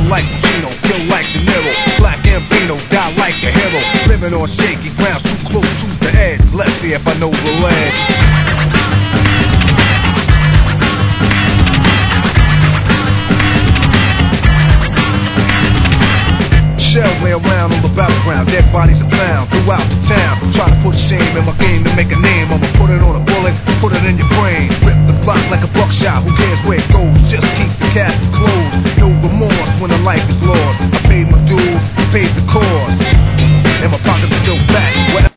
like Pacino, kill like De Niro, Black Gambino, die like a hero. Living on shaky ground, too close to the edge. Let's see if I know the ledge. Shells lay around on the battleground, dead bodies are found throughout the town. Try to put shame in my game to make a name. I'ma put it on a bullet, put it in your brain. Rip the block like a buckshot, who cares where it goes? Just keep the casket closed. No remorse when the life is lost. I paid my dues, paid the cost, and my pockets are still fat.